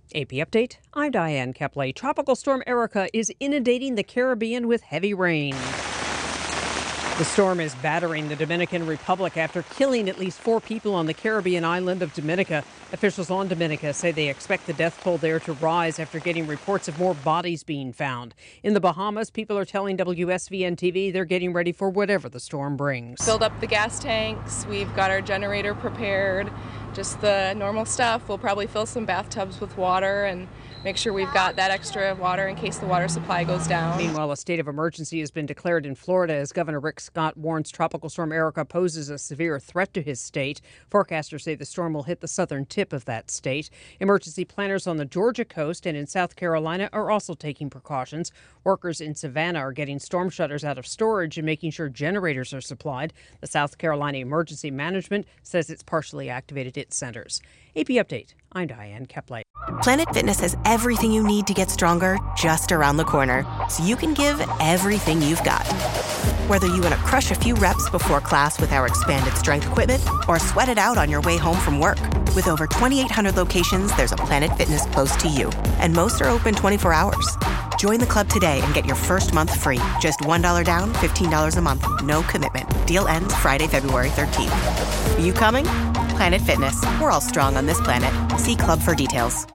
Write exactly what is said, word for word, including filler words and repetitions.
A P Update, I'm Diane Kepley. Tropical storm Erica is inundating the Caribbean with heavy rain. The storm is battering the Dominican Republic after killing at least four people on the Caribbean island of Dominica. Officials on Dominica say they expect the death toll there to rise after getting reports of more bodies being found. In the Bahamas, people are telling W S V N T V they're getting ready for whatever the storm brings. Filled up the gas tanks. We've got our generator prepared. Just the normal stuff. We'll probably fill some bathtubs with water and make sure we've got that extra water in case the water supply goes down. Meanwhile, a state of emergency has been declared in Florida as Governor Rick Scott warns Tropical Storm Erica poses a severe threat to his state. Forecasters say the storm will hit the southern tip of that state. Emergency planners on the Georgia coast and in South Carolina are also taking precautions. Workers in Savannah are getting storm shutters out of storage and making sure generators are supplied. The South Carolina Emergency Management says it's partially activated its centers. A P Update, I'm Diane Kepley. Planet Fitness has everything you need to get stronger just around the corner, so you can give everything you've got. Whether you want to crush a few reps before class with our expanded strength equipment or sweat it out on your way home from work. With over twenty-eight hundred locations, there's a Planet Fitness close to you, and most are open twenty-four hours. Join the club today and get your first month free. Just one dollar down, fifteen dollars a month. No commitment. Deal ends Friday, February thirteenth. You coming? Planet Fitness. We're all strong on this planet. See club for details.